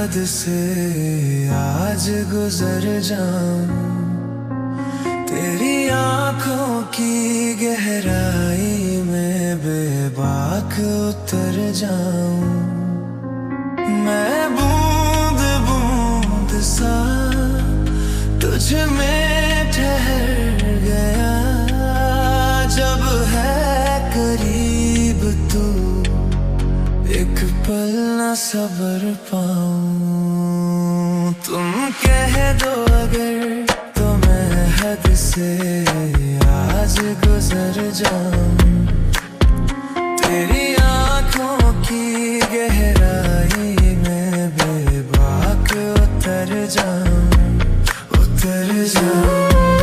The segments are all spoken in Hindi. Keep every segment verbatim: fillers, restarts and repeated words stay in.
हद से आज गुजर जाऊं, तेरी आंखों की गहराई में बेबाक उतर जाऊं। मैं बूंद बूंद सा तुझ में ठहर गया, जब है करीब तू एक पल न सब्र पाऊं। तुम कह दो अगर तो मैं हद से आज गुजर जाऊं, तेरी आंखों की गहराई में बेबाक उतर जाऊं, उतर जाऊं।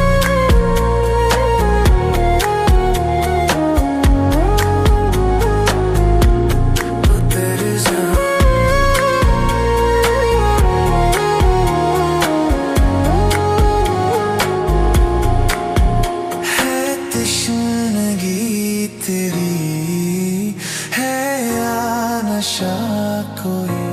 तेरी है या नशा कोई,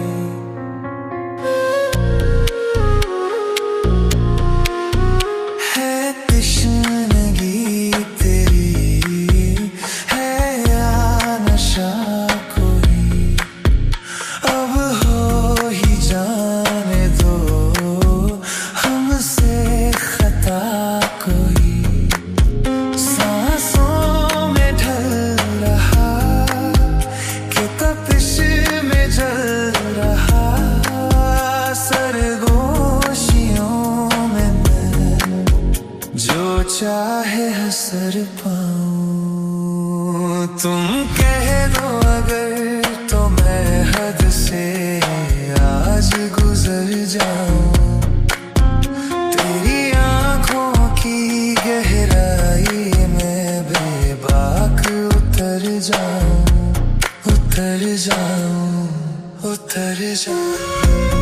है तश्नगी तेरी है या नशा कोई। अब हो ही जाने दो हमसे खता कोई, जो चाहे हसर पाऊं। तुम कह दो अगर तो मैं हद से आज गुजर जाऊं, तेरी आंखों की गहराई में बेबाक उतर जाऊं, उतर जाऊं, उतर जाऊं।